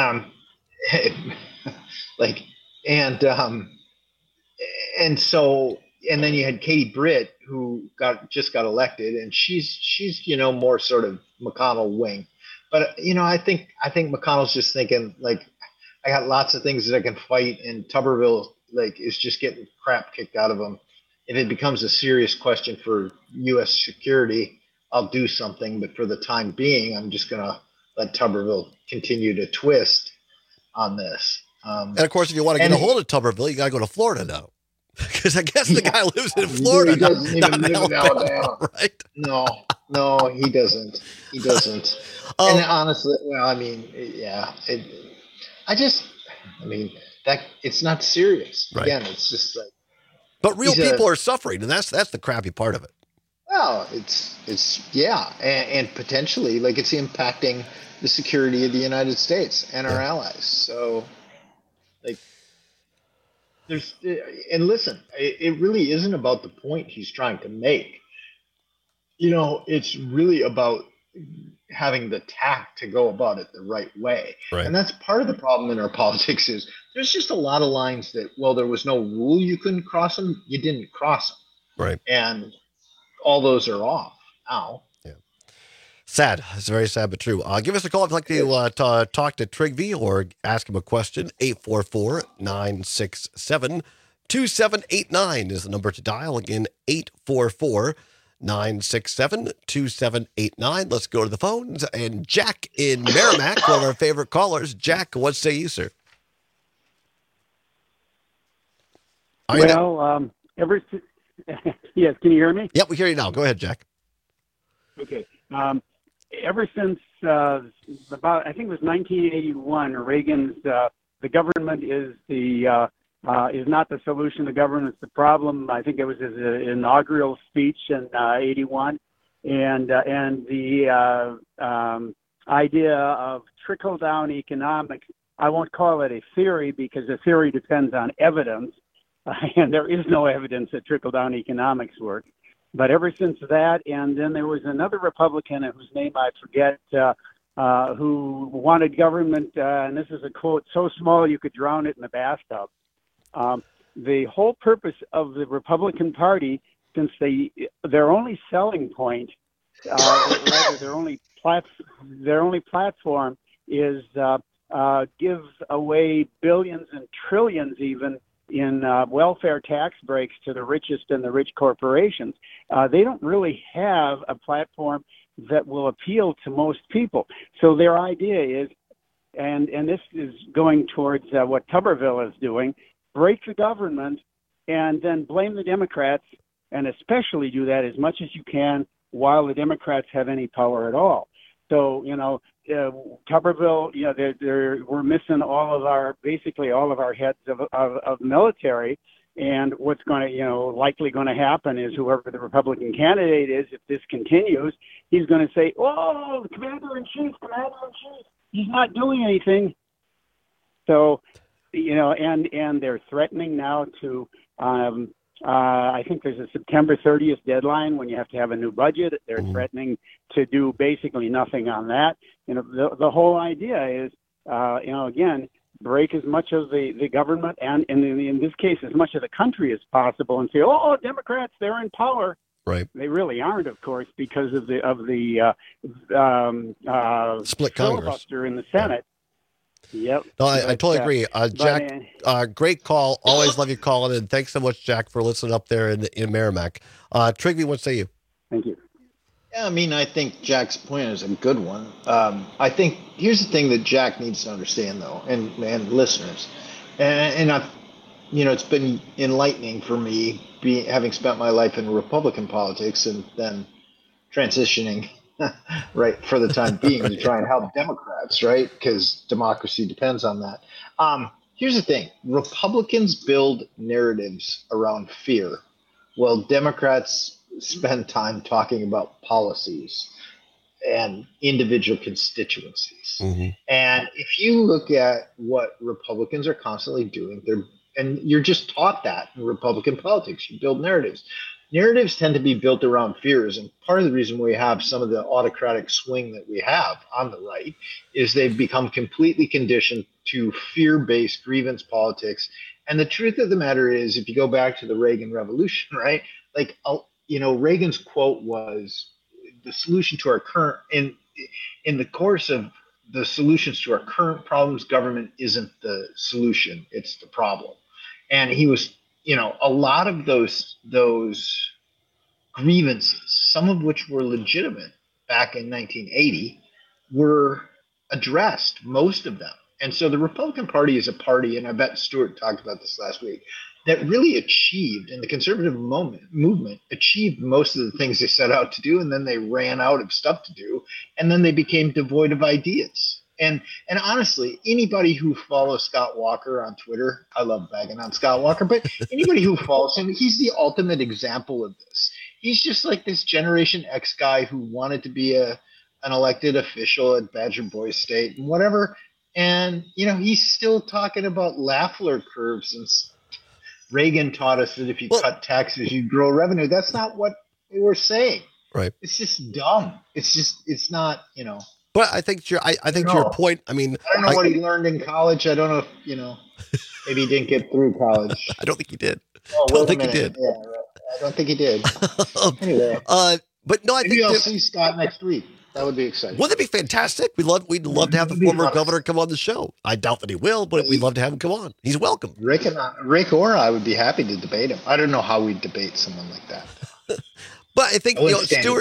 And then you had Katie Britt, who just got elected, and she's more sort of McConnell wing. But I think McConnell's just thinking I got lots of things that I can fight, and Tuberville is just getting crap kicked out of him. If it becomes a serious question for U.S. security, I'll do something. But for the time being, I'm just gonna let Tuberville continue to twist on this. And of course, if you want to get a hold of Tuberville, you got to go to Florida now. Because I guess the guy lives in Florida. He doesn't even live in Alabama, right? No, he doesn't. He doesn't. And honestly, well, I mean, yeah. That it's not serious. Right. Again, it's just like. But real people are suffering, and that's the crappy part of it. Well, it's yeah, and potentially it's impacting the security of the United States and our allies. So, listen, it really isn't about the point he's trying to make. It's really about having the tact to go about it the right way. Right. And that's part of the problem in our politics is there's just a lot of lines that, well, there was no rule you couldn't cross them, you didn't cross them. Right. And all those are off now. Yeah. Sad. It's very sad, but true. Give us a call if you'd like to talk to Trigv or ask him a question. 844-967-2789 is the number to dial. Again, 844-967-2789. Let's go to the phones. And Jack in Merrimack, one of our favorite callers. Jack, what say you, sir? Yes, can you hear me? Yep, we hear you now. Go ahead, Jack. Okay. Ever since about, I think it was 1981, Reagan's the government is not the solution. The government's the problem. I think it was his inaugural speech in 81, and the idea of trickle down economics. I won't call it a theory because a theory depends on evidence, and there is no evidence that trickle down economics work. But ever since that, and then there was another Republican whose name I forget, who wanted government, and this is a quote, so small you could drown it in the bathtub. The whole purpose of the Republican Party, since their only selling point, rather their only platform is give away billions and trillions even in welfare tax breaks to the richest and the rich corporations. They don't really have a platform that will appeal to most people. So their idea is, and this is going towards what Tuberville is doing, break the government and then blame the Democrats, and especially do that as much as you can while the Democrats have any power at all. So, Tuberville, we're missing basically all of our heads of military. And what's going to, likely going to happen is whoever the Republican candidate is, if this continues, he's going to say, "Oh, the commander-in-chief, he's not doing anything." So, and they're threatening now to, I think there's a September 30th deadline when you have to have a new budget. They're threatening to do basically nothing on that. The whole idea is, again, break as much of the government and in this case, as much of the country as possible and say, "Oh, Democrats, they're in power." Right. They really aren't, of course, because of the split Congress filibuster in the Senate. Yep. No, I totally agree. Jack, great call. Always love you calling in. Thanks so much, Jack, for listening up there in Merrimack. Trigby, what say you? Thank you. Yeah, I think Jack's point is a good one. I think here's the thing that Jack needs to understand, though, and listeners, and I've, it's been enlightening for me, having spent my life in Republican politics and then transitioning, right, for the time being to try and help Democrats, right, because democracy depends on that. Here's the thing: Republicans build narratives around fear, while Democrats spend time talking about policies and individual constituencies. And if you look at what Republicans are constantly doing, and you're just taught that in Republican politics, you build narratives. Narratives tend to be built around fears, and part of the reason we have some of the autocratic swing that we have on the right is they've become completely conditioned to fear-based grievance politics. And the truth of the matter is, if you go back to the Reagan Revolution, right, Reagan's quote was, "The solution to our current in the course of the solutions to our current problems, government isn't the solution; it's the problem." And he was, a lot of those grievances, some of which were legitimate back in 1980, were addressed, most of them. And so the Republican Party is a party, and I bet Stuart talked about this last week, that really achieved, and the conservative movement achieved most of the things they set out to do, and then they ran out of stuff to do, and then they became devoid of ideas. And honestly, anybody who follows Scott Walker on Twitter, I love bagging on Scott Walker, but anybody who follows him, he's the ultimate example of this. He's just like this Generation X guy who wanted to be an elected official at Badger Boys State and whatever. And, he's still talking about Lafleur curves, and Reagan taught us that if you cut taxes, you grow revenue. That's not what they were saying. Right. It's just dumb. It's not, But I think to your point, I mean, I don't know what he learned in college. I don't know if, maybe he didn't get through college. I don't think he did. Oh, I don't think he did. Yeah, I don't think he did. Anyway. But no, maybe I'll see Scott next week. That would be exciting. Wouldn't it be fantastic? We'd love to have the former governor come on the show. I doubt that he will, but we'd love to have him come on. He's welcome. Rick or I would be happy to debate him. I don't know how we'd debate someone like that. But I think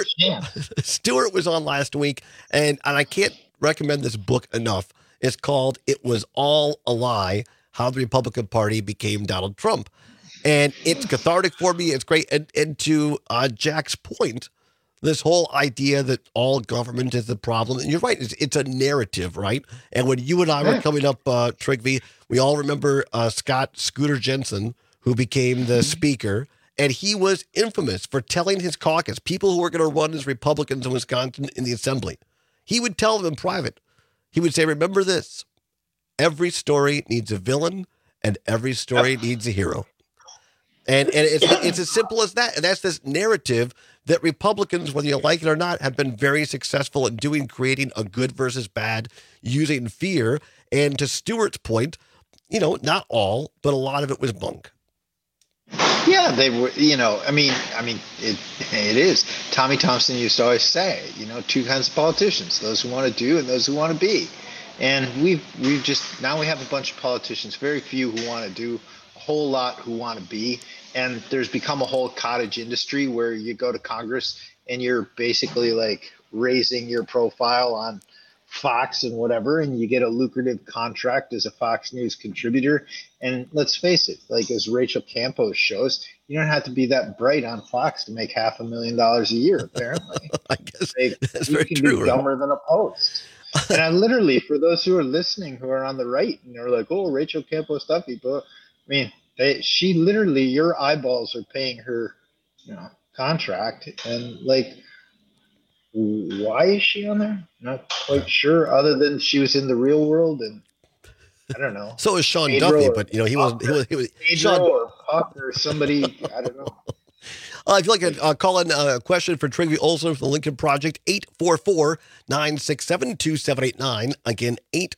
Stuart was on last week, and I can't recommend this book enough. It's called "It Was All a Lie: How the Republican Party Became Donald Trump," and it's cathartic for me. It's great, and to Jack's point, this whole idea that all government is the problem. And you're right; it's a narrative, right? And when you and I were coming up, Trigby, we all remember Scott Scooter Jensen, who became the speaker. And he was infamous for telling his caucus, people who were going to run as Republicans in Wisconsin in the assembly, he would tell them in private. He would say, "Remember this, every story needs a villain and every story needs a hero." And it's as simple as that. And that's this narrative that Republicans, whether you like it or not, have been very successful in doing, creating a good versus bad, using fear. And to Stuart's point, not all, but a lot of it was bunk. Yeah, they were, it is. Tommy Thompson used to always say, two kinds of politicians, those who want to do and those who want to be. And we've just, now we have a bunch of politicians, very few who want to do a whole lot who want to be, and there's become a whole cottage industry where you go to Congress and you're basically like raising your profile on Fox and whatever, and you get a lucrative contract as a Fox News contributor. And let's face it, like as Rachel Campos shows, you don't have to be that bright on Fox to make $500,000 a year, apparently. I guess that's you very can true. be dumber than a post. And I literally, for those who are listening who are on the right and they're like, oh, Rachel Campos Duffy, but I mean, she literally, your eyeballs are paying her, contract, and like, why is she on there? Not quite sure, other than she was in The Real World, and I don't know. So is Sean Duffy, but he was Sean or Puck or somebody. I don't know. If you'd like to call in a question for Trygve Olsen from the Lincoln Project, 844-967-2789. Again,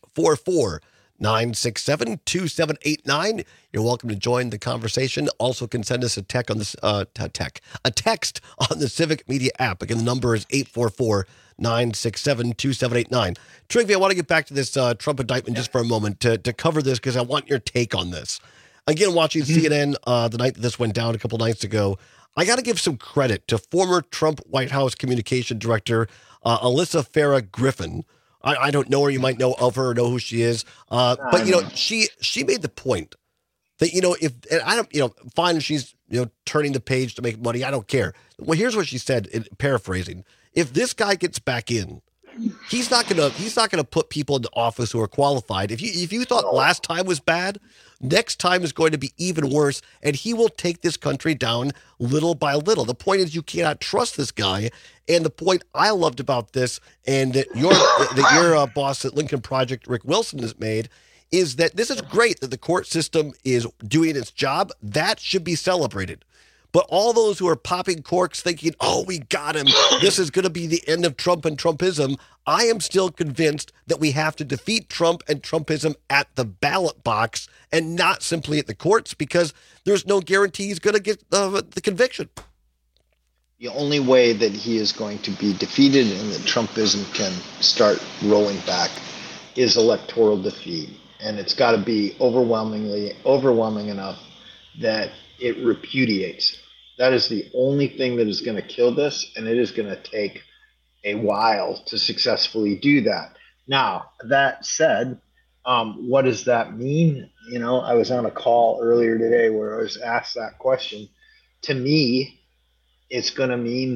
844-967-2789. You're welcome to join the conversation. Also can send us a text on this text on the Civic Media app. Again, the number is 844-967-2789. Trygve, I want to get back to this Trump indictment just for a moment to cover this, because I want your take on this. Again, watching CNN the night that this went down a couple nights ago, I got to give some credit to former Trump White House Communication Director Alyssa Farah Griffin. I don't know her. You might know of her or know who she is. But, she made the point that, fine, she's, turning the page to make money. I don't care. Well, here's what she said, paraphrasing. If this guy gets back in, he's not gonna put people into office who are qualified. If you thought last time was bad, next time is going to be even worse, and he will take this country down little by little. The point is, you cannot trust this guy. And the point I loved about this, and that your boss at Lincoln Project, Rick Wilson, has made, is that this is great that the court system is doing its job. That should be celebrated. But all those who are popping corks thinking, oh, we got him, this is going to be the end of Trump and Trumpism, I am still convinced that we have to defeat Trump and Trumpism at the ballot box and not simply at the courts, because there's no guarantee he's going to get the conviction. The only way that he is going to be defeated and that Trumpism can start rolling back is electoral defeat. And it's got to be overwhelming enough that it repudiates. That is the only thing that is going to kill this, and it is going to take a while to successfully do that. Now, that said, what does that mean? I was on a call earlier today where I was asked that question. To me, it's going to mean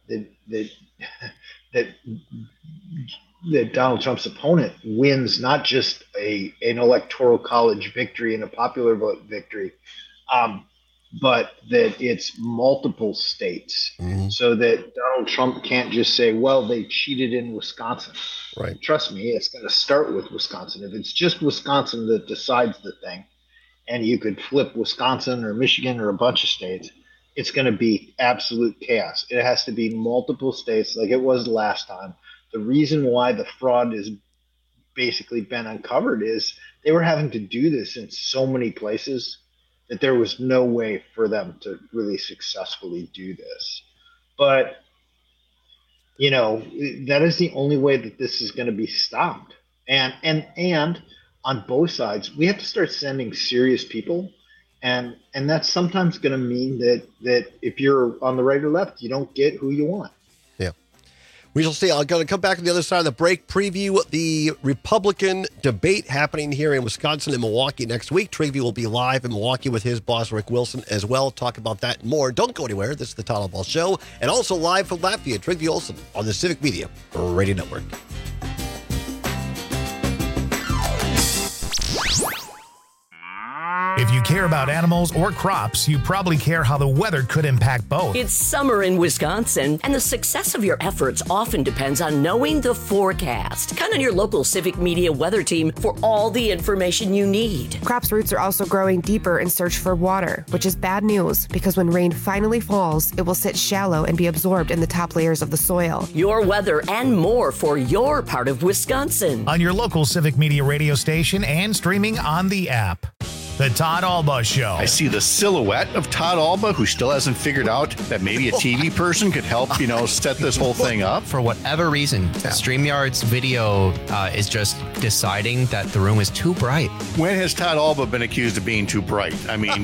that Donald Trump's opponent wins not just an electoral college victory and a popular vote victory, but that it's multiple states, so that Donald Trump can't just say, well, they cheated in Wisconsin. Right. Trust me, it's going to start with Wisconsin. If it's just Wisconsin that decides the thing, and you could flip Wisconsin or Michigan or a bunch of states, it's going to be absolute chaos. It has to be multiple states like it was last time. The reason why the fraud is basically been uncovered is they were having to do this in so many places that there was no way for them to really successfully do this. But, that is the only way that this is going to be stopped. And on both sides, we have to start sending serious people. And that's sometimes going to mean that if you're on the right or left, you don't get who you want. Yeah. We shall see. I'm going to come back on the other side of the break, preview the Republican debate happening here in Wisconsin and Milwaukee next week. Trygve will be live in Milwaukee with his boss, Rick Wilson, as well. Talk about that and more. Don't go anywhere. This is the Todd Ball Show. And also live from Latvia, Trygve Olsen on the Civic Media Radio Network. If you care about animals or crops, you probably care how the weather could impact both. It's summer in Wisconsin, and the success of your efforts often depends on knowing the forecast. Count on your local Civic Media weather team for all the information you need. Crops' roots are also growing deeper in search for water, which is bad news because when rain finally falls, it will sit shallow and be absorbed in the top layers of the soil. Your weather and more for your part of Wisconsin. On your local Civic Media radio station and streaming on the app. The Todd Alba Show. I see the silhouette of Todd Alba, who still hasn't figured out that maybe a TV person could help, set this whole thing up. For whatever reason, StreamYard's video is just deciding that the room is too bright. When has Todd Alba been accused of being too bright? I mean,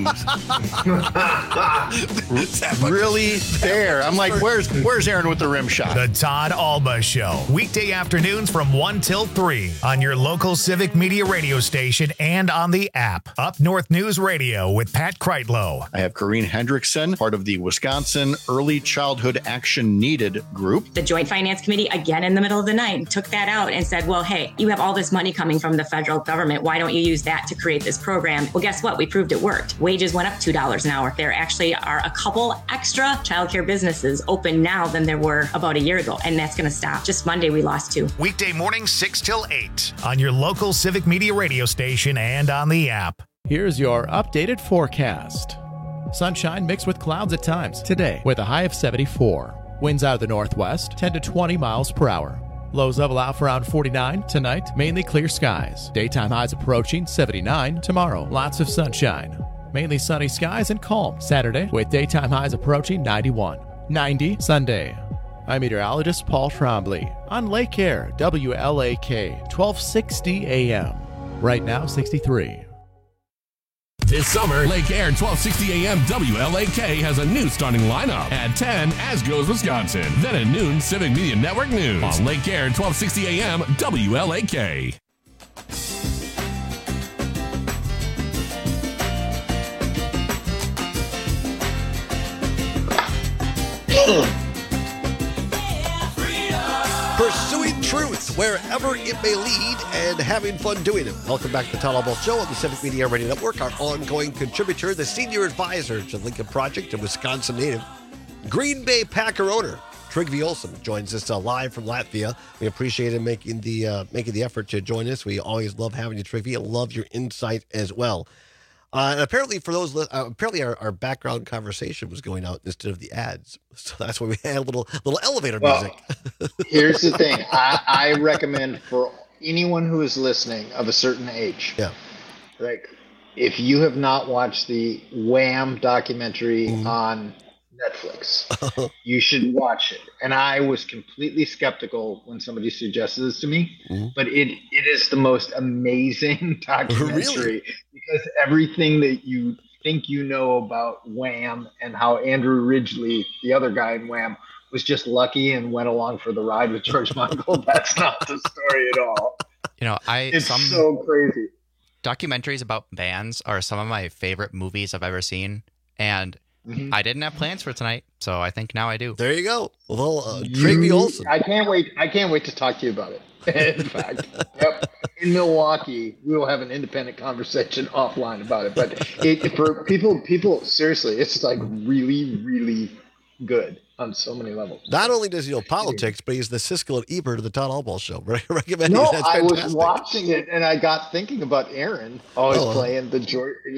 really there. I'm like, where's Aaron with the rim shot? The Todd Alba Show. Weekday afternoons from 1 till 3 on your local Civic Media radio station and on the app. Up North News Radio with Pat Kreitlow. I have Corrine Hendrickson, part of the Wisconsin Early Childhood Action Needed group. The Joint Finance Committee, again in the middle of the night, took that out and said, well, hey, you have all this money coming from the federal government. Why don't you use that to create this program? Well, guess what? We proved it worked. Wages went up $2 an hour. There actually are a couple extra childcare businesses open now than there were about a year ago, and that's going to stop. Just Monday, we lost 2. Weekday mornings 6 till 8 on your local Civic Media radio station and on the app. Here's your updated forecast. Sunshine mixed with clouds at times today with a high of 74. Winds out of the northwest, 10 to 20 miles per hour. Lows level out for around 49 tonight, mainly clear skies. Daytime highs approaching 79 tomorrow. Lots of sunshine. Mainly sunny skies and calm Saturday with daytime highs approaching 91. 90 Sunday. I'm meteorologist Paul Trombley on Lake Air, WLAK, 1260 AM. Right now, 63. This summer, Lake Air 1260 AM WLAK has a new starting lineup. At 10, As Goes Wisconsin. Then at noon, Civic Media Network News. On Lake Air 1260 AM WLAK. Pursuing truth wherever it may lead and having fun doing it. Welcome back to the Todd Alba Show on the Civic Media Radio Network. Our ongoing contributor, the senior advisor to the Lincoln Project, a Wisconsin native, Green Bay Packer owner, Trygve Olsen, joins us live from Latvia. We appreciate him making the effort to join us. We always love having you, Trygve. I love your insight as well. And apparently, for those, our background conversation was going out instead of the ads, so that's why we had a little elevator music. Here's the thing: I recommend for anyone who is listening of a certain age, like if you have not watched the Wham documentary on Netflix, you should watch it. And I was completely skeptical when somebody suggested this to me, but it is the most amazing documentary because everything that you think you know about Wham and how Andrew Ridgeley, the other guy in Wham, was just lucky and went along for the ride with George Michael. That's not the story at all. It's so crazy. Documentaries about bands are some of my favorite movies I've ever seen, and I didn't have plans for tonight, so I think now I do. There you go. Well, Trygve Olsen. I can't wait to talk to you about it. In fact, in Milwaukee, we will have an independent conversation offline about it. But for people, seriously, it's like really, really good on so many levels. Not only does he know politics, but he's the Siskel and Ebert of the Todd Alba Show. Recommend No, I was watching it and I got thinking about Aaron always playing the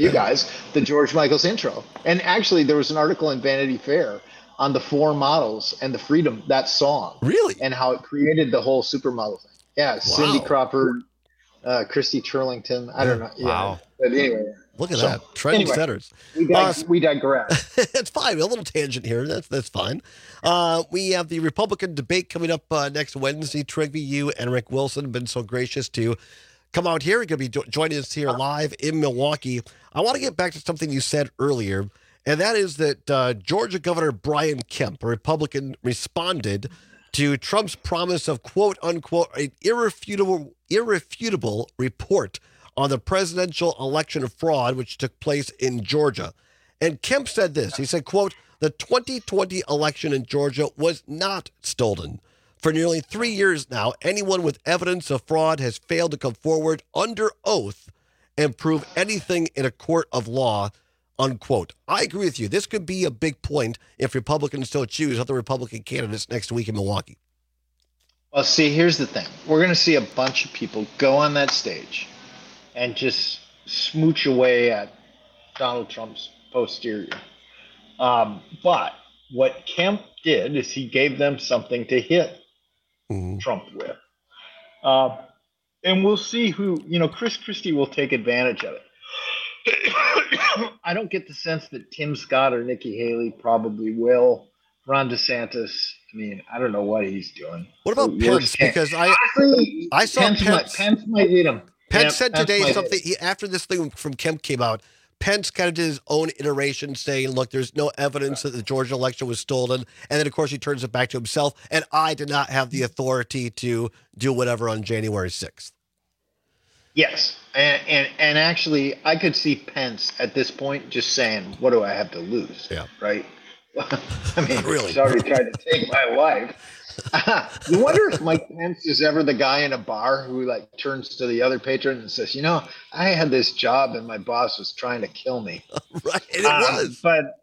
George Michael's intro. And actually, there was an article in Vanity Fair on the 4 models and the Freedom, that song. Really? And how it created the whole supermodel thing. Yeah, wow. Cindy Crawford, Christy Turlington. I don't know. Yeah. Wow. But anyway. Look at that. Trendsetters. Anyway, we digress. It's fine. A little tangent here. That's fine. We have the Republican debate coming up next Wednesday. Trygve, you and Rick Wilson have been so gracious to come out here. You're going to be joining us here live in Milwaukee. I want to get back to something you said earlier, and that is that Georgia Governor Brian Kemp, a Republican, responded to Trump's promise of, quote, unquote, an irrefutable report on the presidential election fraud, which took place in Georgia. And Kemp said this. He said, quote, the 2020 election in Georgia was not stolen. For nearly 3 years now, anyone with evidence of fraud has failed to come forward under oath and prove anything in a court of law, unquote. I agree with you. This could be a big point if Republicans still choose other Republican candidates next week in Milwaukee. Well, see, here's the thing. We're going to see a bunch of people go on that stage and just smooch away at Donald Trump's posterior. But what Kemp did is he gave them something to hit Trump with. And we'll see who, Chris Christie will take advantage of it. I don't get the sense that Tim Scott or Nikki Haley probably will. Ron DeSantis, I mean, I don't know what he's doing. What about Pence? Because I saw Pence might lead him. Pence said today something after this thing from Kemp came out. Pence kind of did his own iteration saying, look, there's no evidence that the Georgia election was stolen. And then, of course, he turns it back to himself. And I did not have the authority to do whatever on January 6th. Yes. And actually, I could see Pence at this point just saying, what do I have to lose? Yeah. Right? I mean, really. He's already tried to take my wife. You wonder if Mike Pence is ever the guy in a bar who like turns to the other patron and says, I had this job and my boss was trying to kill me. Right. And it was.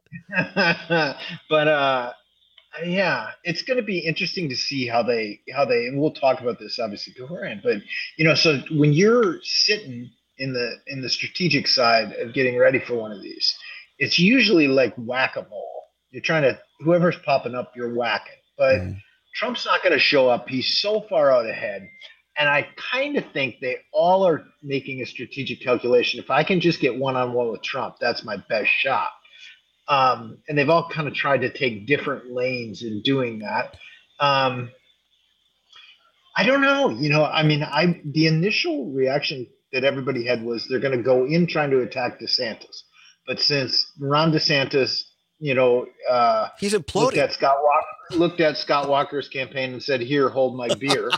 But yeah, it's going to be interesting to see how they, and we'll talk about this obviously beforehand, but so when you're sitting in the strategic side of getting ready for one of these, it's usually like whack-a-mole. You're trying to, whoever's popping up, you're whacking, but Trump's not going to show up. He's so far out ahead. And I kind of think they all are making a strategic calculation. If I can just get one-on-one with Trump, that's my best shot. And they've all kind of tried to take different lanes in doing that. I don't know. The initial reaction that everybody had was they're going to go in trying to attack DeSantis. But since Ron DeSantis, he's imploding. Looked at Scott Walker's campaign and said, "Here, hold my beer."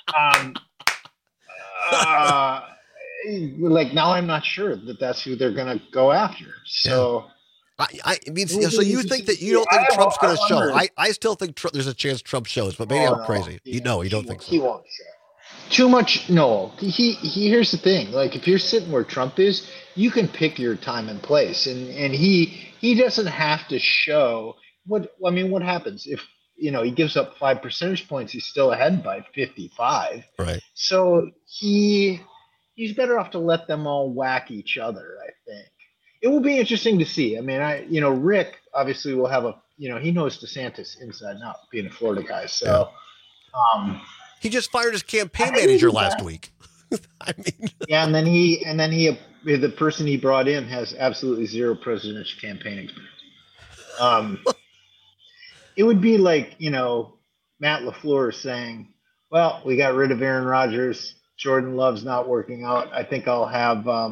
Now I'm not sure that that's who they're going to go after. So, I mean, so you think that you don't think Trump's going to show? I still think there's a chance Trump shows, but maybe I'm crazy. You don't think so? He won't show. Too much. No, he. Here's the thing. Like, if you're sitting where Trump is, you can pick your time and place, and he doesn't have to show. What happens if he gives up 5 percentage points? He's still ahead by 55. Right. So he's better off to let them all whack each other. I think it will be interesting to see. I mean, Rick obviously will have he knows DeSantis inside and out, being a Florida guy. So, he just fired his campaign manager last week. I mean, yeah, and then the person he brought in has absolutely zero presidential campaign experience. It would be like, Matt LaFleur saying, well, we got rid of Aaron Rodgers. Jordan Love's not working out. I think I'll have, I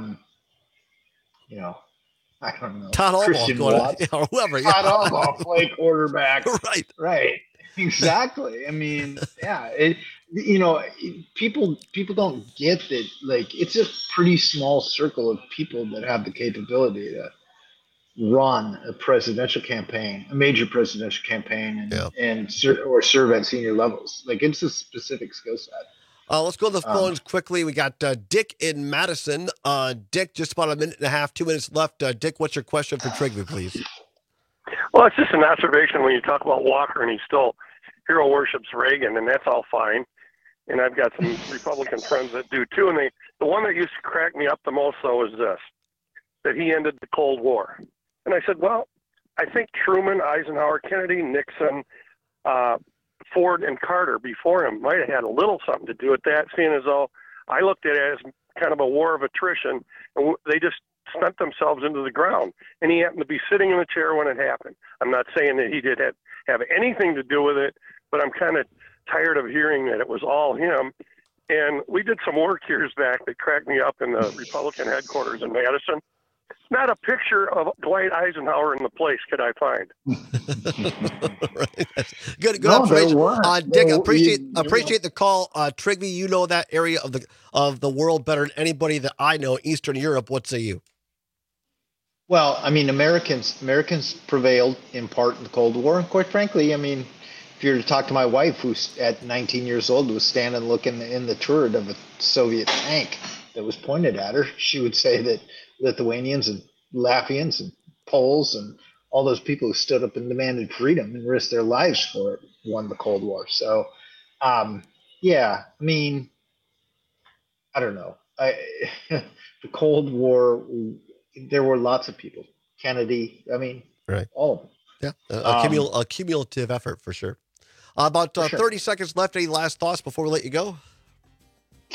don't know. Todd Christian Watts, or whoever. Todd Albaugh play quarterback. Right. Exactly. I mean, yeah, people don't get that. Like, it's a pretty small circle of people that have the capability to run a presidential campaign, a major presidential campaign, and serve at senior levels. Like, it's a specific skill set. Let's go to the phones quickly. We got Dick in Madison. Dick, just about a minute and a half, 2 minutes left. Dick, what's your question for Trigby, please? Well, it's just an observation when you talk about Walker and he still hero worships Reagan, and that's all fine. And I've got some Republican friends that do too. And the one that used to crack me up the most, though, is this, that he ended the Cold War. And I said, well, I think Truman, Eisenhower, Kennedy, Nixon, Ford, and Carter before him might have had a little something to do with that, seeing as though I looked at it as kind of a war of attrition, and they just spent themselves into the ground. And he happened to be sitting in the chair when it happened. I'm not saying that he did have anything to do with it, but I'm kind of tired of hearing that it was all him. And we did some work years back that cracked me up in the Republican headquarters in Madison. Not a picture of Dwight Eisenhower in the place could I find. Good observation. Dick, appreciate the call. Trigby, you know that area of the world better than anybody that I know. Eastern Europe, what say you? Well, I mean, Americans prevailed in part in the Cold War, and quite frankly, I mean, if you were to talk to my wife, who's at 19 years old, was standing looking in the turret of a Soviet tank that was pointed at her, she would say that Lithuanians and Latvians and Poles and all those people who stood up and demanded freedom and risked their lives for it won the Cold War. So, yeah, I mean, I don't know. The Cold War, there were lots of people. Kennedy, I mean, right, all of them. Yeah, a cumulative effort for sure. About 30 seconds left. Any last thoughts before we let you go?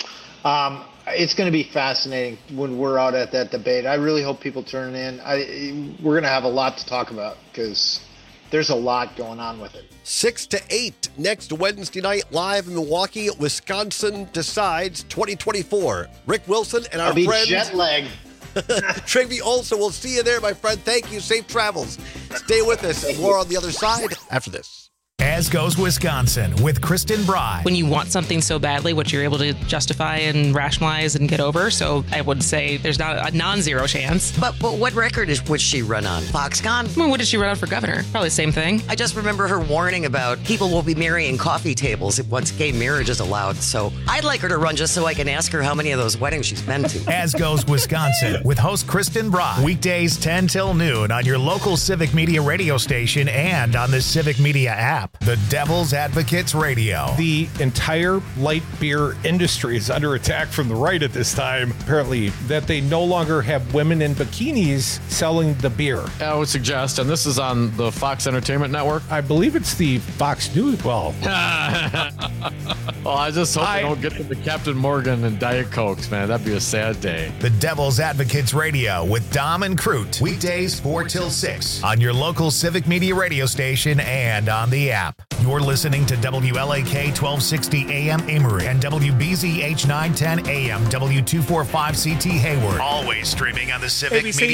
It's going to be fascinating when we're out at that debate. I really hope people turn in. We're going to have a lot to talk about because there's a lot going on with it. 6 to 8 next Wednesday night, live in Milwaukee. Wisconsin decides 2024. Rick Wilson and our I'll be friend jet lagged. Trigby Olson. We'll see you there, my friend. Thank you. Safe travels. Stay with us. More on the other side after this. As Goes Wisconsin with Kristen Bry. When you want something so badly, what you're able to justify and rationalize and get over. So I would say there's not a non-zero chance. But what record would she run on? Foxconn? Well, what did she run on for governor? Probably the same thing. I just remember her warning about people will be marrying coffee tables once gay marriage is allowed. So I'd like her to run just so I can ask her how many of those weddings she's been to. As Goes Wisconsin with host Kristen Bry. Weekdays 10 till noon on your local Civic Media radio station and on the Civic Media app. The Devil's Advocates Radio. The entire light beer industry is under attack from the right at this time, apparently, that they no longer have women in bikinis selling the beer. I would suggest, and this is on the Fox Entertainment Network. I believe it's the Fox News. Well, I just hope they don't get to the Captain Morgan and Diet Cokes, man. That'd be a sad day. The Devil's Advocates Radio with Dom and Crute. Weekdays 4 till 6 on your local Civic Media radio station and on the app. You're listening to WLAK 1260 AM Amory and WBZH 910 AM W245CT Hayward. Always streaming on the Civic ABC Media